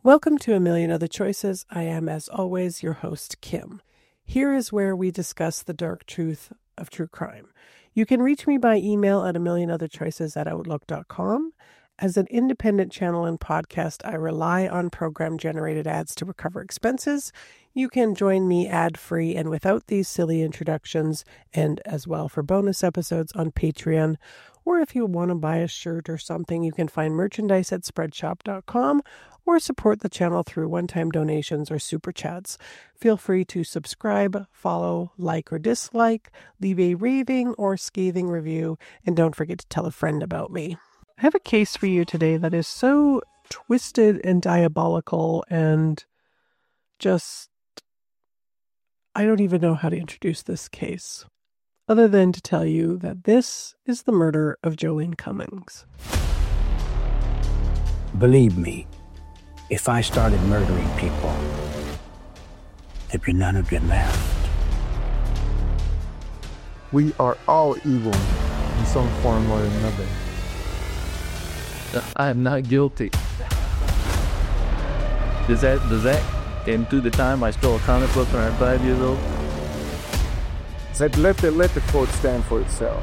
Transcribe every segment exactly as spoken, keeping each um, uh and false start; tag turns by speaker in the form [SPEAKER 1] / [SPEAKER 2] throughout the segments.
[SPEAKER 1] Welcome to A Million Other Choices. I am, as always, your host, Kim. Here is where we discuss the dark truth of true crime. You can reach me by email at a million other choices at outlook dot com. As an independent channel and podcast, I rely on program-generated ads to recover expenses. You can join me ad-free and without these silly introductions, and as well for bonus episodes on Patreon. Or if you want to buy a shirt or something, you can find merchandise at spreadshop dot com or support the channel through one-time donations or super chats. Feel free to subscribe, follow, like or dislike, leave a raving or scathing review, and don't forget to tell a friend about me. I have a case for you today that is so twisted and diabolical and just, I don't even know how to introduce this case, other than to tell you that this is the murder of Jolene Cummings.
[SPEAKER 2] Believe me, if I started murdering people, there'd be none of them left.
[SPEAKER 3] We are all evil in some form or another.
[SPEAKER 4] I am not guilty. Does that, does that include the time I stole a comic book when I was five years old?
[SPEAKER 3] Said let the, let the quote stand for itself.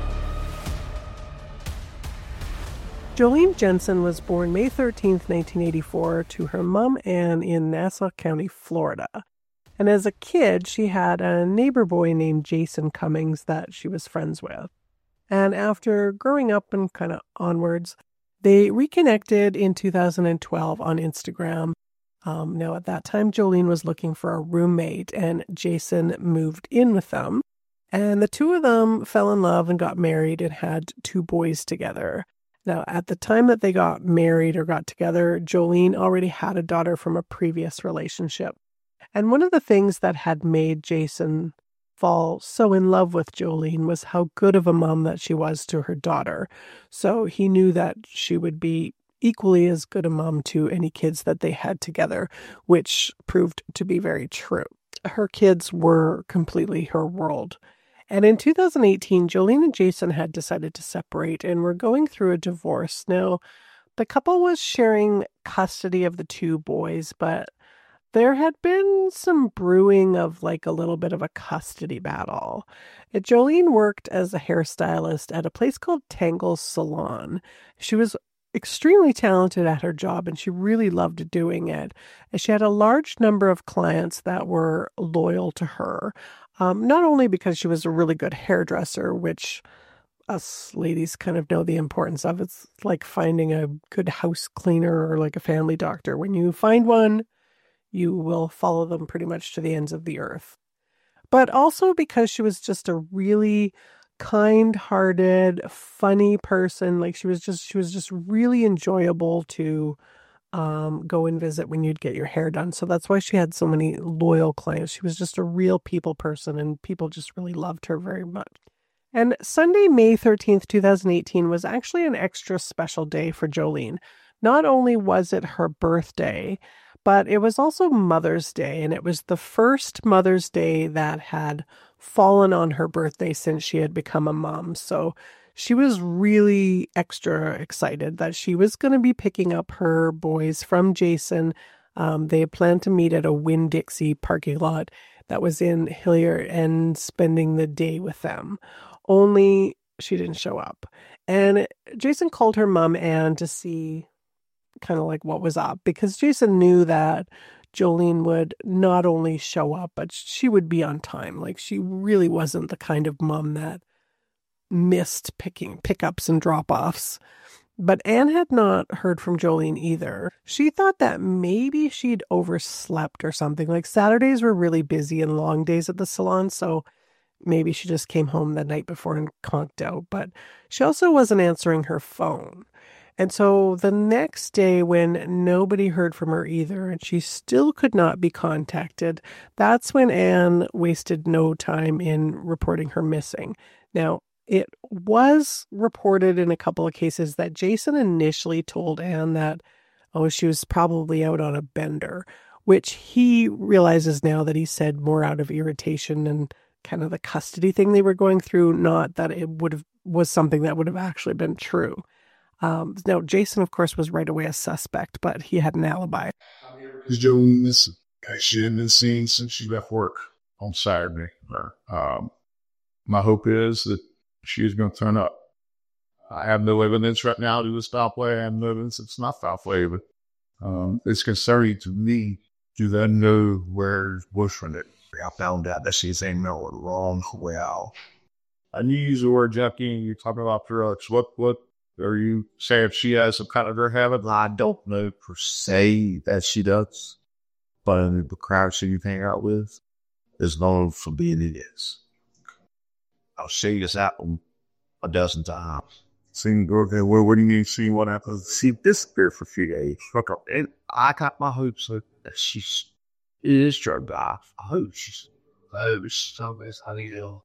[SPEAKER 1] Jolene Jensen was born May thirteenth, nineteen eighty-four, to her mom Ann in Nassau County, Florida. And as a kid, she had a neighbor boy named Jason Cummings that she was friends with. And after growing up and kind of onwards, they reconnected in two thousand twelve on Instagram. Um, now, at that time, Jolene was looking for a roommate, and Jason moved in with them. And the two of them fell in love and got married and had two boys together. Now, at the time that they got married or got together, Jolene already had a daughter from a previous relationship. And one of the things that had made Jason fall so in love with Jolene was how good of a mom that she was to her daughter. So he knew that she would be equally as good a mom to any kids that they had together, which proved to be very true. Her kids were completely her world. And in two thousand eighteen, Jolene and Jason had decided to separate and were going through a divorce. Now, the couple was sharing custody of the two boys, but there had been some brewing of like a little bit of a custody battle. And Jolene worked as a hairstylist at a place called Tangle's Salon. She was extremely talented at her job and she really loved doing it. And she had a large number of clients that were loyal to her. Um, not only because she was a really good hairdresser, which us ladies kind of know the importance of. It's like finding a good house cleaner or like a family doctor. When you find one, you will follow them pretty much to the ends of the earth. But also because she was just a really kind-hearted, funny person. Like she was just, she was just really enjoyable to um, go and visit when you'd get your hair done. So that's why she had so many loyal clients. She was just a real people person and people just really loved her very much. And Sunday, May thirteenth, twenty eighteen was actually an extra special day for Jolene. Not only was it her birthday, but it was also Mother's Day, and it was the first Mother's Day that had fallen on her birthday since she had become a mom. So she was really extra excited that she was going to be picking up her boys from Jason. Um, they had planned to meet at a Winn-Dixie parking lot that was in Hilliard and spending the day with them. Only she didn't show up. And Jason called her mom, Ann, to see kind of like what was up, because Jason knew that Jolene would not only show up, but she would be on time. Like she really wasn't the kind of mom that missed picking pickups and drop-offs. But Ann had not heard from Jolene either. She thought that maybe she'd overslept or something. Like Saturdays were really busy and long days at the salon, so maybe she just came home the night before and conked out. But she also wasn't answering her phone. And so the next day, when nobody heard from her either, and she still could not be contacted, that's when Ann wasted no time in reporting her missing. Now, it was reported in a couple of cases that Jason initially told Ann that, oh, she was probably out on a bender, which he realizes now that he said more out of irritation and kind of the custody thing they were going through, not that it would have was something that would have actually been true. Um, now, Jason, of course, was right away a suspect, but he had an alibi.
[SPEAKER 5] Is Jolene missing? She hadn't been seen since she left work on Saturday. Um, my hope is that she is going to turn up. I have no evidence right now to this foul play. I have no evidence it's not foul play, but um, it's concerning to me. Do they know where boyfriend is? I found out that she's in the wrong well. I knew you use the word junkie. You're talking about drugs. What, what are you saying? If she has some kind of drug habit?
[SPEAKER 6] I don't know per se that she does, but the crowd she hang out with is known for being idiots. I'll show you this album a dozen times.
[SPEAKER 5] Seen, okay, well, what do you mean, see what happens?
[SPEAKER 6] She disappeared for a few days. And I got my hopes that she is drugged off. I hope she's, I hope she's somebody's honey ill.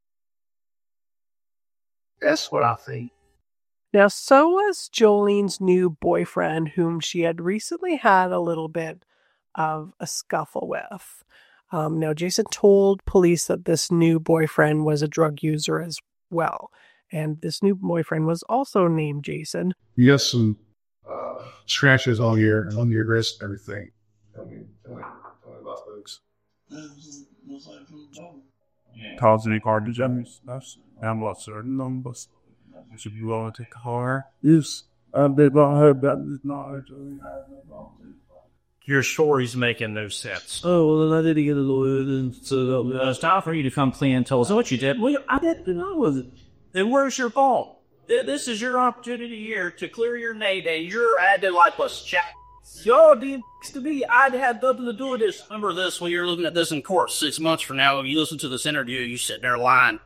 [SPEAKER 6] That's what I think.
[SPEAKER 1] Now, so was Jolene's new boyfriend, whom she had recently had a little bit of a scuffle with. Um, now, Jason told police that this new boyfriend was a drug user as well. And this new boyfriend was also named Jason.
[SPEAKER 5] You got some uh, scratches on your on your wrist and everything. Tell me, tell me, tell me about those.
[SPEAKER 7] Cause any car damage? I'm not certain numbers. Should you want to take a car?
[SPEAKER 6] Yes, I did not heard about this knowledge.
[SPEAKER 8] Your story's making no sense.
[SPEAKER 4] Oh, well, then I did get a lawyer, and so uh, it's time for you to come clean and tell us what you did. Well, I didn't know was it.
[SPEAKER 8] Then where's your fault? This is your opportunity here to clear your name, and you're acting like a chat. Y'all did to me. I'd had nothing to do with this. Remember this when you're looking at this in court six months from now. You listen to this interview, you sit there lying.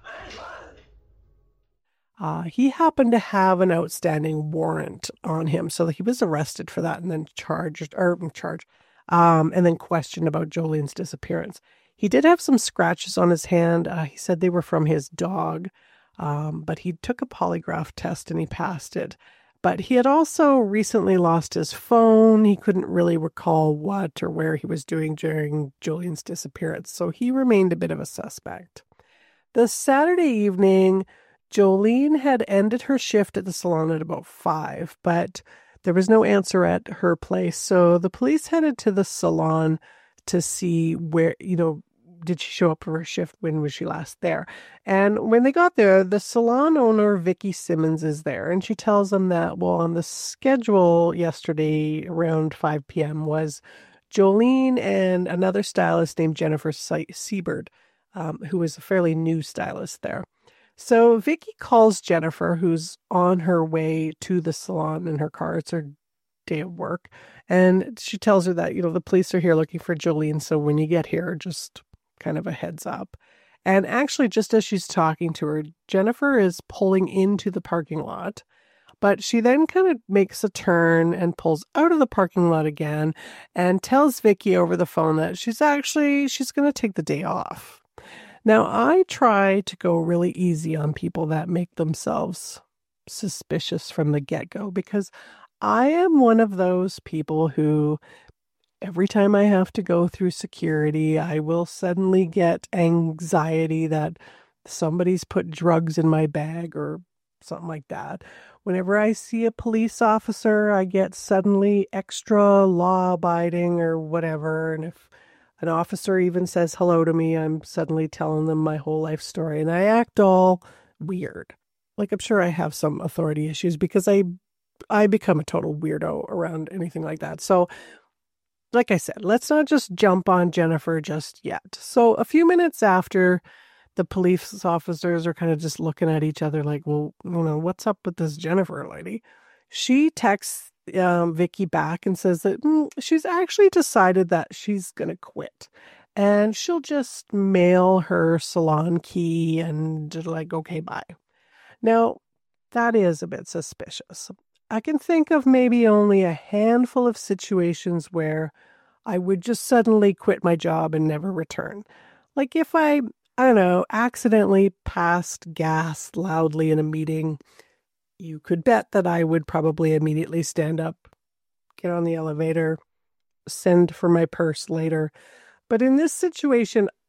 [SPEAKER 1] Uh, he happened to have an outstanding warrant on him, so he was arrested for that and then charged, or charged, um, and then questioned about Jolene's disappearance. He did have some scratches on his hand. Uh, he said they were from his dog. Um, but he took a polygraph test and he passed it. But he had also recently lost his phone. He couldn't really recall what or where he was doing during Jolene's disappearance, so he remained a bit of a suspect. The Saturday evening, Jolene had ended her shift at the salon at about five, but there was no answer at her place, so the police headed to the salon to see where, you know, did she show up for her shift? When was she last there? And when they got there, the salon owner, Vicky Simmons, is there. And she tells them that, well, on the schedule yesterday around five p.m. was Jolene and another stylist named Jennifer Siebert, um, who was a fairly new stylist there. So Vicky calls Jennifer, who's on her way to the salon in her car. It's her day of work. And she tells her that, you know, the police are here looking for Jolene. So when you get here, just kind of a heads up. And actually, just as she's talking to her, Jennifer is pulling into the parking lot, but she then kind of makes a turn and pulls out of the parking lot again and tells Vicky over the phone that she's actually, she's going to take the day off. Now, I try to go really easy on people that make themselves suspicious from the get-go, because I am one of those people who, every time I have to go through security, I will suddenly get anxiety that somebody's put drugs in my bag or something like that. Whenever I see a police officer, I get suddenly extra law-abiding or whatever. And if an officer even says hello to me, I'm suddenly telling them my whole life story. And I act all weird. Like, I'm sure I have some authority issues because I, I become a total weirdo around anything like that. So, like I said, let's not just jump on Jennifer just yet. So a few minutes after, the police officers are kind of just looking at each other like, well, you know, what's up with this Jennifer lady? She texts um, Vicky back and says that mm, she's actually decided that she's going to quit. And she'll just mail her salon key and like, okay, bye. Now, that is a bit suspicious. I can think of maybe only a handful of situations where I would just suddenly quit my job and never return. Like if I, I don't know, accidentally passed gas loudly in a meeting, you could bet that I would probably immediately stand up, get on the elevator, send for my purse later. But in this situation,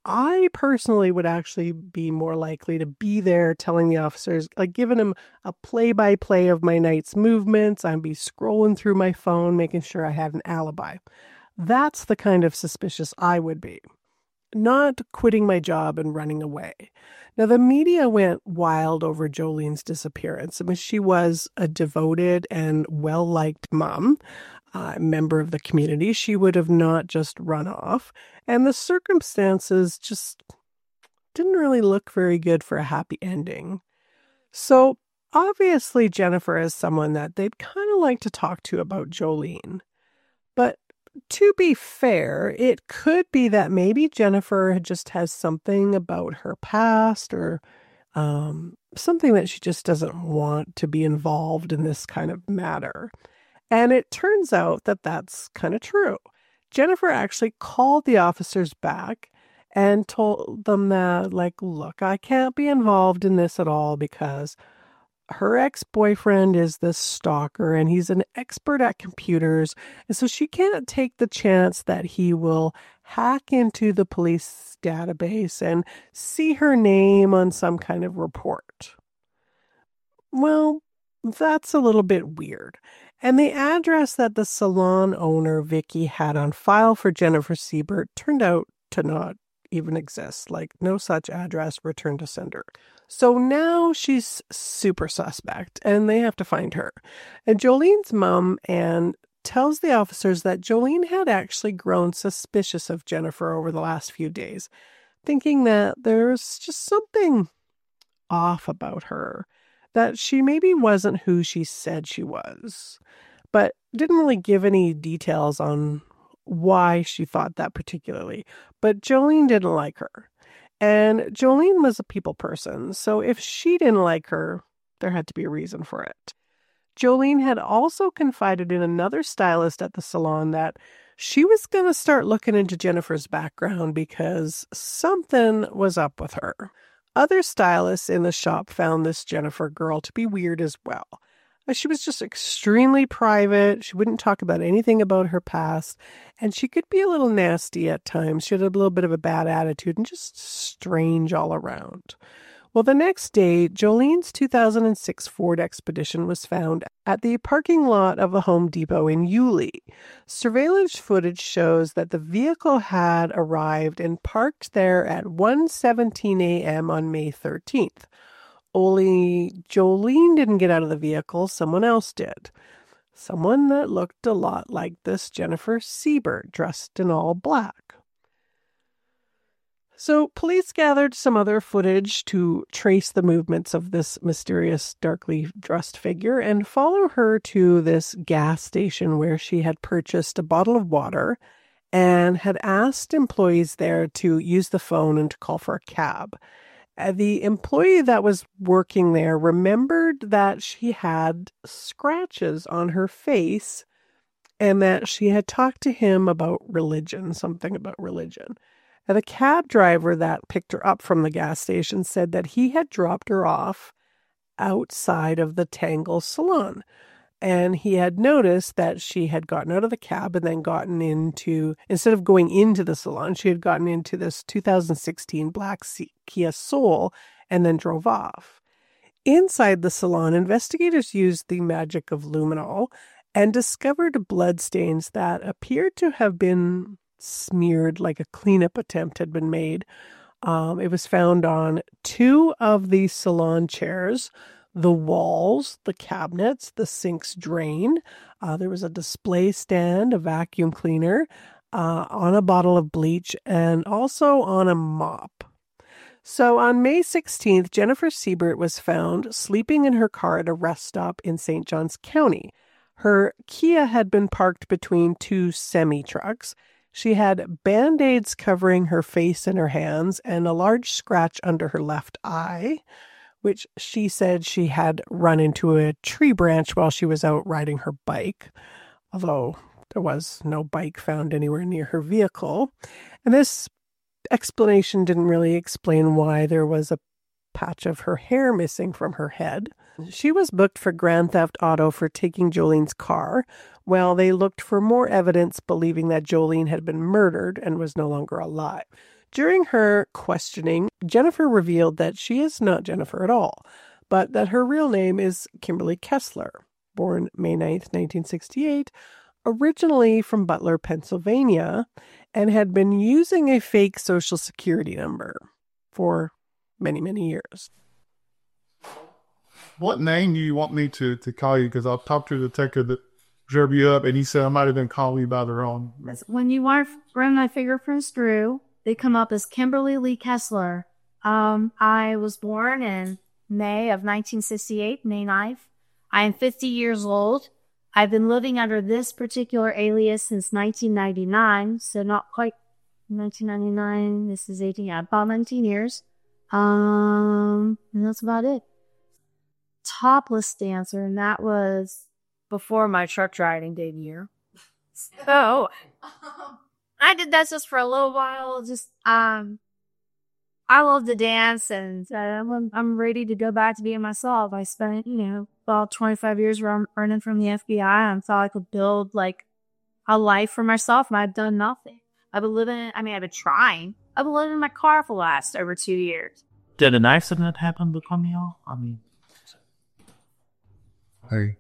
[SPEAKER 1] I personally would actually be more likely to be there telling the officers, like giving them a play-by-play of my night's movements. I'd be scrolling through my phone, making sure I had an alibi. That's the kind of suspicious I would be. Not quitting my job and running away. Now, the media went wild over Jolene's disappearance. I mean, she was a devoted and well-liked mom, a member of the community. She would have not just run off. And the circumstances just didn't really look very good for a happy ending. So, obviously, Jennifer is someone that they'd kind of like to talk to about Jolene. But to be fair, it could be that maybe Jennifer just has something about her past or um, something that she just doesn't want to be involved in this kind of matter. And it turns out that that's kind of true. Jennifer actually called the officers back and told them that, like, look, I can't be involved in this at all because her ex-boyfriend is this stalker and he's an expert at computers. And so she can't take the chance that he will hack into the police database and see her name on some kind of report. Well, that's a little bit weird. And the address that the salon owner, Vicky, had on file for Jennifer Siebert turned out to not even exist. Like, no such address returned to sender. So now she's super suspect, and they have to find her. And Jolene's mom, Anne, tells the officers that Jolene had actually grown suspicious of Jennifer over the last few days, thinking that there's just something off about her, that she maybe wasn't who she said she was, but didn't really give any details on why she thought that particularly. But Jolene didn't like her. And Jolene was a people person, so if she didn't like her, there had to be a reason for it. Jolene had also confided in another stylist at the salon that she was going to start looking into Jennifer's background because something was up with her. Other stylists in the shop found this Jennifer girl to be weird as well. She was just extremely private. She wouldn't talk about anything about her past. And she could be a little nasty at times. She had a little bit of a bad attitude and just strange all around. Well, the next day, Jolene's two thousand six Ford Expedition was found at the parking lot of a Home Depot in Yulee. Surveillance footage shows that the vehicle had arrived and parked there at one seventeen a.m. on May thirteenth. Only Jolene didn't get out of the vehicle, someone else did. Someone that looked a lot like this Jennifer Siebert, dressed in all black. So police gathered some other footage to trace the movements of this mysterious, darkly dressed figure and follow her to this gas station where she had purchased a bottle of water and had asked employees there to use the phone and to call for a cab. The employee that was working there remembered that she had scratches on her face and that she had talked to him about religion, something about religion. And the cab driver that picked her up from the gas station said that he had dropped her off outside of the Tangle salon. And he had noticed that she had gotten out of the cab and then gotten into, instead of going into the salon, she had gotten into this two thousand sixteen black Kia Soul and then drove off. Inside the salon, investigators used the magic of luminol and discovered bloodstains that appeared to have been smeared, like a cleanup attempt had been made. Um, it was found on two of the salon chairs, the walls, the cabinets, the sink's drain. Uh, there was a display stand, a vacuum cleaner, uh, on a bottle of bleach, and also on a mop. So on May sixteenth, Jennifer Siebert was found sleeping in her car at a rest stop in Saint Johns County. Her Kia had been parked between two semi-trucks. She had Band-Aids covering her face and her hands and a large scratch under her left eye, which she said she had run into a tree branch while she was out riding her bike, although there was no bike found anywhere near her vehicle. And this explanation didn't really explain why there was a patch of her hair missing from her head. She was booked for grand theft auto for taking Jolene's car, while they looked for more evidence believing that Jolene had been murdered and was no longer alive. During her questioning, Jennifer revealed that she is not Jennifer at all, but that her real name is Kimberly Kessler, born May ninth, nineteen sixty-eight, originally from Butler, Pennsylvania, and had been using a fake Social Security number for many, many years.
[SPEAKER 5] What name do you want me to, to call you? Because I'll talk to the detective that drove you up, and he said I might have been calling you by the wrong.
[SPEAKER 9] When you are running my fingerprints through, they come up as Kimberly Lee Kessler. Um, I was born in May of nineteen sixty-eight, May ninth. I am fifty years old. I've been living under this particular alias since nineteen ninety-nine, so not quite nineteen ninety-nine. This is eighteen, yeah, about nineteen years. Um, and that's about it. Topless dancer, and that was before my truck driving debut. So, I did that just for a little while. Just, um, I love to dance, and uh, I'm, I'm ready to go back to being myself. I spent, you know, about twenty-five years run, running from the F B I. I thought I could build, like, a life for myself, and I've done nothing. I've been living, I mean, I've been trying. I've been living in my car for the last over two years.
[SPEAKER 4] Did an accident happen between y'all? I mean...
[SPEAKER 5] Hey,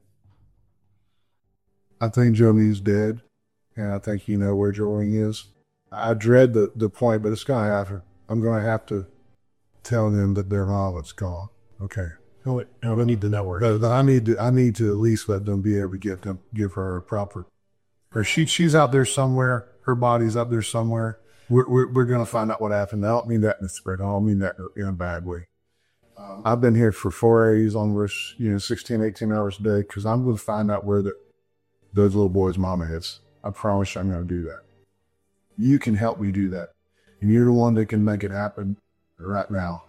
[SPEAKER 5] I think Jolie's dead, and I think you know where Jolie is. I dread the, the point, but it's going to happen. I'm going to have to tell them that their wallet's gone. Okay.
[SPEAKER 3] No, wait, no, I need to know where.
[SPEAKER 5] But I need to. I need to at least let them be able to get them, give her a proper. Or she, she's out there somewhere. Her body's up there somewhere. We're we're, we're going to find out what happened. I don't mean that in a spread. I don't mean that in a bad way. Um, I've been here for four days on this, you know, sixteen, eighteen hours a day, because I'm going to find out where the, those little boys' mama is. I promise you I'm going to do that. You can help me do that. And you're the one that can make it happen right now.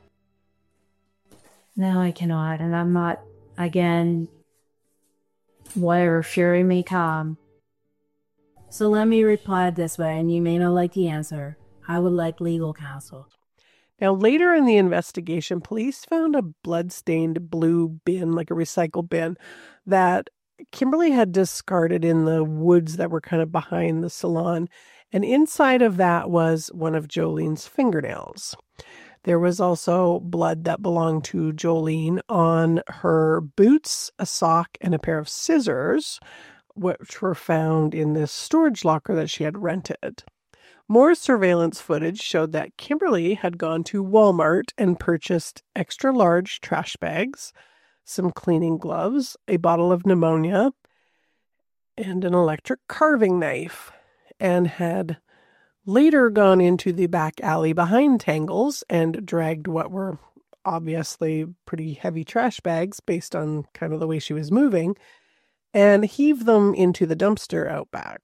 [SPEAKER 9] No, I cannot. And I'm not, again, whatever fury may come. So let me reply this way, and you may not like the answer. I would like legal counsel.
[SPEAKER 1] Now, later in the investigation, police found a blood-stained blue bin, like a recycle bin, that Kimberly had discarded in the woods that were kind of behind the salon. And inside of that was one of Jolene's fingernails. There was also blood that belonged to Jolene on her boots, a sock, and a pair of scissors, which were found in this storage locker that she had rented. More surveillance footage showed that Kimberly had gone to Walmart and purchased extra large trash bags, some cleaning gloves, a bottle of pneumonia, and an electric carving knife, and had later gone into the back alley behind Tangles and dragged what were obviously pretty heavy trash bags based on kind of the way she was moving, and heaved them into the dumpster out back.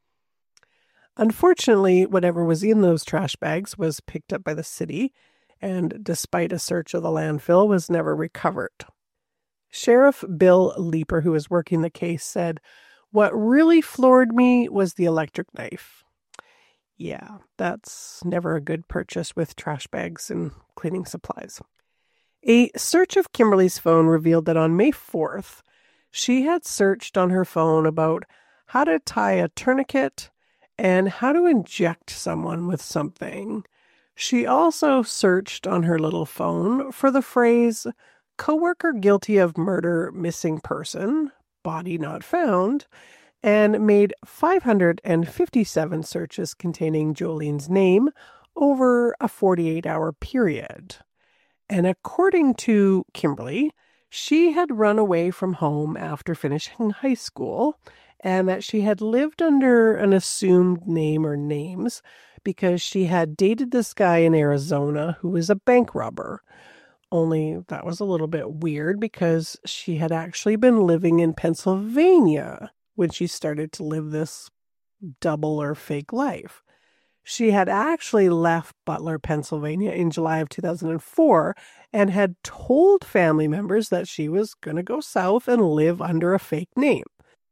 [SPEAKER 1] Unfortunately, whatever was in those trash bags was picked up by the city, and despite a search of the landfill, was never recovered. Sheriff Bill Leeper, who was working the case, said, "What really floored me was the electric knife." Yeah, that's never a good purchase with trash bags and cleaning supplies. A search of Kimberly's phone revealed that on May fourth, she had searched on her phone about how to tie a tourniquet and how to inject someone with something. She also searched on her little phone for the phrase, "coworker guilty of murder, missing person, body not found," and made five hundred fifty-seven searches containing Jolene's name over a forty-eight hour period. And according to Kimberly, she had run away from home after finishing high school, and that she had lived under an assumed name or names because she had dated this guy in Arizona who was a bank robber. Only that was a little bit weird because she had actually been living in Pennsylvania when she started to live this double or fake life. She had actually left Butler, Pennsylvania in July of two thousand four and had told family members that she was going to go south and live under a fake name.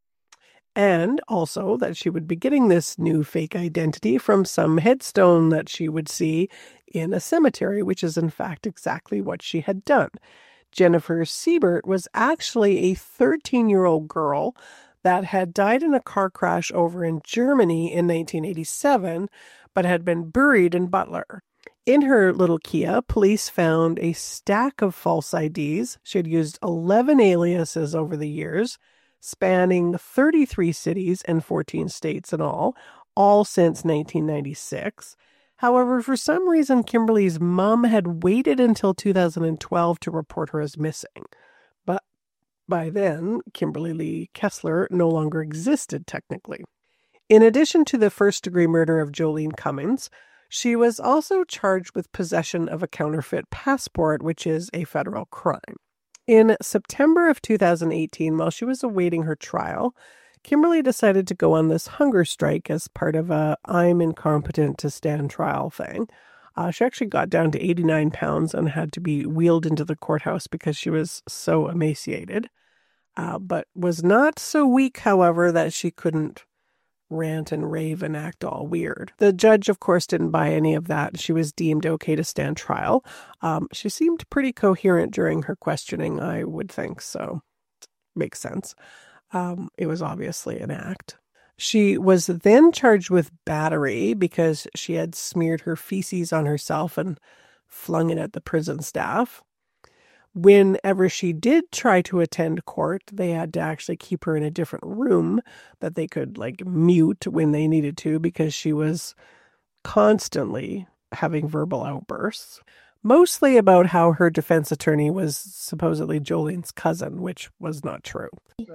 [SPEAKER 1] And also that she would be getting this new fake identity from some headstone that she would see in a cemetery, which is in fact exactly what she had done. Jennifer Siebert was actually a thirteen-year-old girl that had died in a car crash over in Germany in nineteen eighty-seven, but had been buried in Butler. In her little Kia, police found a stack of false I Ds. She had used eleven aliases over the years, spanning thirty-three cities and fourteen states in all, all since nineteen ninety-six. However, for some reason, Kimberly's mom had waited until two thousand twelve to report her as missing. But by then, Kimberly Lee Kessler no longer existed technically. In addition to the first-degree murder of Jolene Cummings, she was also charged with possession of a counterfeit passport, which is a federal crime. In September of two thousand eighteen, while she was awaiting her trial, Kimberly decided to go on this hunger strike as part of a I'm incompetent to stand trial thing. Uh, she actually got down to eighty-nine pounds and had to be wheeled into the courthouse because she was so emaciated, uh, but was not so weak, however, that she couldn't rant and rave and act all weird. The judge, of course, didn't buy any of that. She was deemed okay to stand trial. Um, she seemed pretty coherent during her questioning, I would think, so makes sense. Um, it was obviously an act. She was then charged with battery because she had smeared her feces on herself and flung it at the prison staff. Whenever she did try to attend court, they had to actually keep her in a different room that they could like mute when they needed to because she was constantly having verbal outbursts, mostly about how her defense attorney was supposedly Jolene's cousin, which was not true.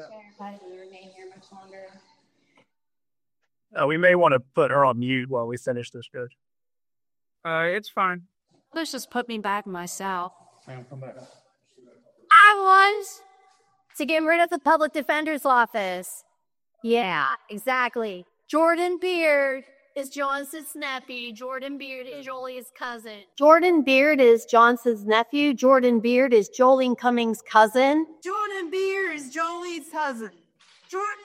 [SPEAKER 7] Uh, we may want to put her on mute while we finish this, Judge.
[SPEAKER 10] Uh, it's fine.
[SPEAKER 9] Let's just put me back myself.
[SPEAKER 10] Ma'am, come back.
[SPEAKER 9] I was to get rid of the public defender's office. Yeah, exactly. Jordan Beard is Johnson's nephew. Jordan Beard is Jolie's cousin. Jordan Beard is Johnson's nephew. Jordan Beard is Jolene Cummings' cousin.
[SPEAKER 10] Jordan Beard is Jolie's cousin. Jordan.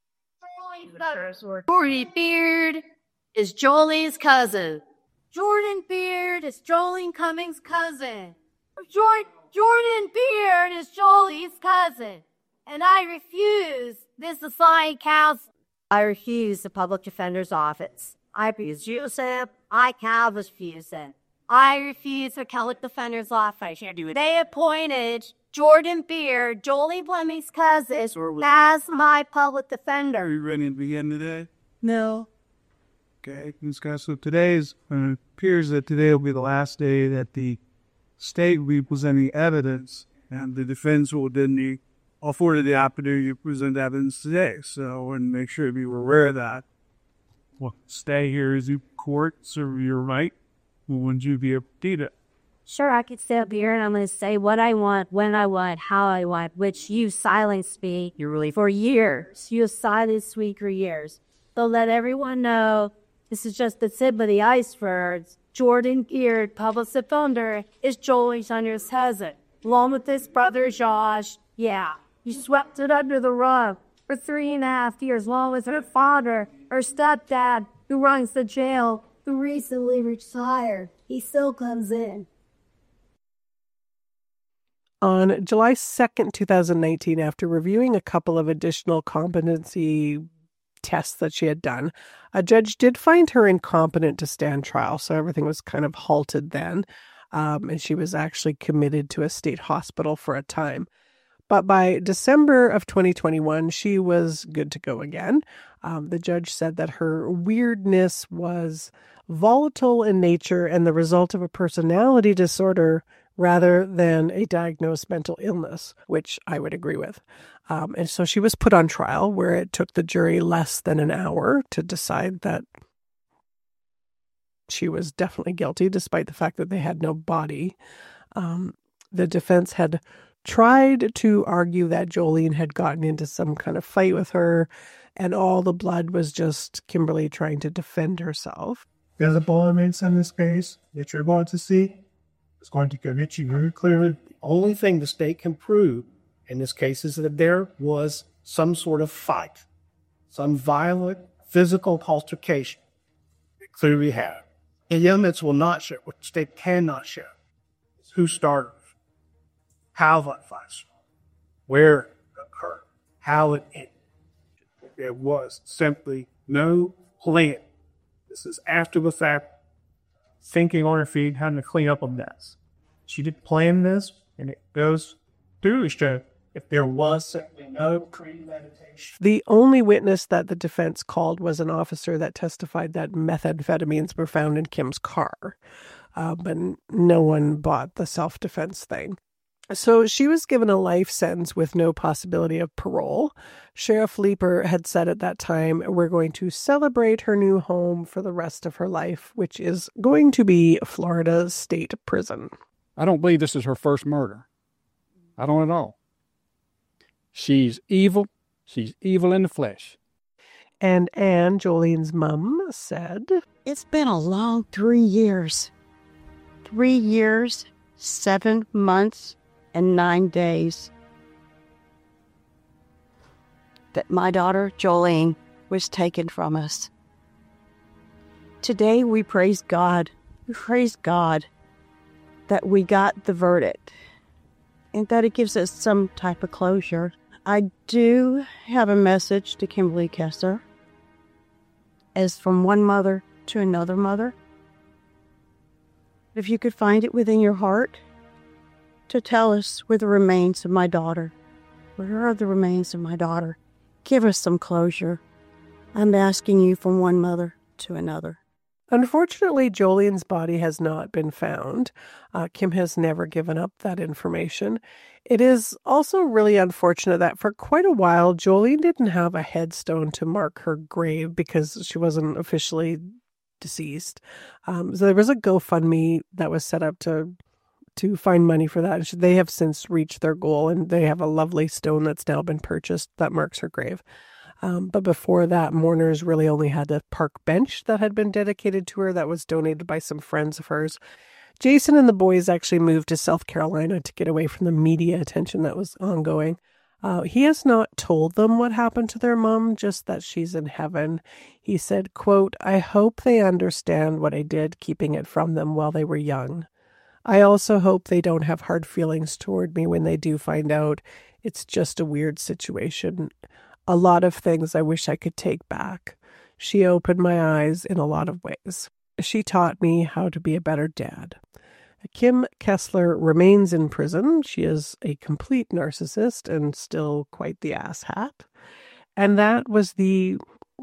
[SPEAKER 9] Jordan Beard is Jolie's cousin. Jordan Beard is Jolene Cummings' cousin. Jordan. Jordan Beard is Jolie's cousin, and I refuse this assigned counsel. I refuse the public defender's office. I refuse Joseph. I can't refuse it. I refuse the public defender's office. I can't do it. They appointed Jordan Beard, Jolie Fleming's cousin, as my public defender.
[SPEAKER 10] Are you ready to begin today?
[SPEAKER 9] No.
[SPEAKER 10] Okay, Miz Kessler, today is, uh, it appears that today will be the last day that the state will be presenting evidence, and the defense will then be afforded the opportunity to present evidence today. So I want to make sure you were aware of that. Well, stay here as you court, serve your right. Would you be able to do that?
[SPEAKER 9] Sure, I could stay up here and I'm going to say what I want, when I want, how I want, which you silenced me really for years. You silenced me for years. So let everyone know this is just the tip of the iceberg. Jordan Beard, public defender, is Jolie Sonder's cousin, along with his brother Josh. Yeah, you swept it under the rug for three and a half years, along with her father, her stepdad, who runs the jail, who recently retired. He still comes in.
[SPEAKER 1] On July second, twenty nineteen, after reviewing a couple of additional competency tests that she had done, a judge did find her incompetent to stand trial, so everything was kind of halted then, um, and she was actually committed to a state hospital for a time. But by December of twenty twenty-one, she was good to go again. Um, the judge said that her weirdness was volatile in nature and the result of a personality disorder rather than a diagnosed mental illness, which I would agree with. Um, and so she was put on trial, where it took the jury less than an hour to decide that she was definitely guilty, despite the fact that they had no body. Um, the defense had tried to argue that Jolene had gotten into some kind of fight with her, and all the blood was just Kimberly trying to defend herself.
[SPEAKER 11] There's a bullet evidence in this case that you're going to see. It's going to convince you very clearly. The only thing the state can prove in this case is that there was some sort of fight, some violent physical altercation. It clearly had. The evidence will not show, what the state cannot show, is who started, how that fight started, where it occurred, how it ended. There was simply no plan. This is after the fact.
[SPEAKER 10] thinking on her feet, having to clean up a mess. She did plan this, and it goes through to show if there was simply no premeditation.
[SPEAKER 1] The only witness that the defense called was an officer that testified that methamphetamines were found in Kim's car, uh, but no one bought the self-defense thing. So she was given a life sentence with no possibility of parole. Sheriff Leeper had said at that time, we're going to celebrate her new home for the rest of her life, which is going to be Florida State Prison.
[SPEAKER 12] I don't believe this is her first murder. I don't at all. She's evil. She's evil in the flesh.
[SPEAKER 1] And Anne, Jolene's mom, said,
[SPEAKER 13] It's been a long three years. Three years, seven months, and nine days that my daughter Jolene was taken from us. Today we praise God. We praise God that we got the verdict and that it gives us some type of closure. I do have a message to Kimberly Kessler as from one mother to another mother. If you could find it within your heart to tell us where the remains of my daughter, where are the remains of my daughter? Give us some closure. I'm asking you from one mother to another.
[SPEAKER 1] Unfortunately, Jolene's body has not been found. Uh, Kim has never given up that information. It is also really unfortunate that for quite a while, Jolene didn't have a headstone to mark her grave because she wasn't officially deceased. Um, so there was a GoFundMe that was set up to to find money for that. They have since reached their goal, and they have a lovely stone that's now been purchased that marks her grave. Um, but before that, mourners really only had a park bench that had been dedicated to her that was donated by some friends of hers. Jason and the boys actually moved to South Carolina to get away from the media attention that was ongoing. Uh, he has not told them what happened to their mom, just that she's in heaven. He said, quote, I hope they understand what I did keeping it from them while they were young. I also hope they don't have hard feelings toward me when they do find out. It's just a weird situation. A lot of things I wish I could take back. She opened my eyes in a lot of ways. She taught me how to be a better dad. Kim Kessler remains in prison. She is a complete narcissist and still quite the asshat. And that was the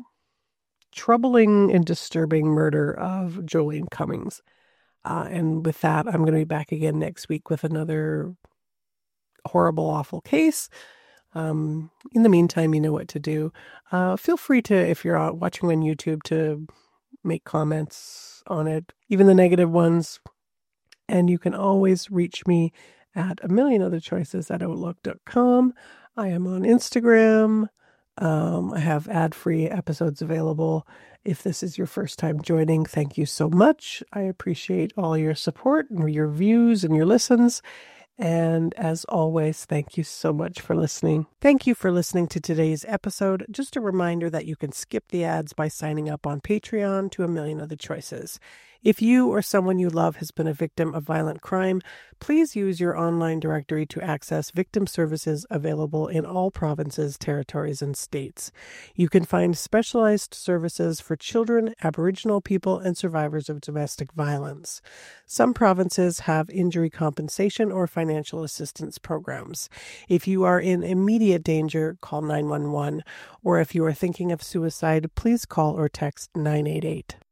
[SPEAKER 1] troubling and disturbing murder of Jolene Cummings. Uh, and with that, I'm going to be back again next week with another horrible, awful case. Um, in the meantime, you know what to do. Uh, feel free to, if you're watching on YouTube, to make comments on it, even the negative ones. And you can always reach me at a million other choices at outlook dot com. I am on Instagram. Um, I have ad-free episodes available. If this is your first time joining, thank you so much. I appreciate all your support and your views and your listens. And as always, thank you so much for listening. Thank you for listening to today's episode. Just a reminder that you can skip the ads by signing up on Patreon to A Million Other Choices. If you or someone you love has been a victim of violent crime, please use your online directory to access victim services available in all provinces, territories, and states. You can find specialized services for children, Aboriginal people, and survivors of domestic violence. Some provinces have injury compensation or financial assistance programs. If you are in immediate danger, call nine one one, or if you are thinking of suicide, please call or text nine eight eight.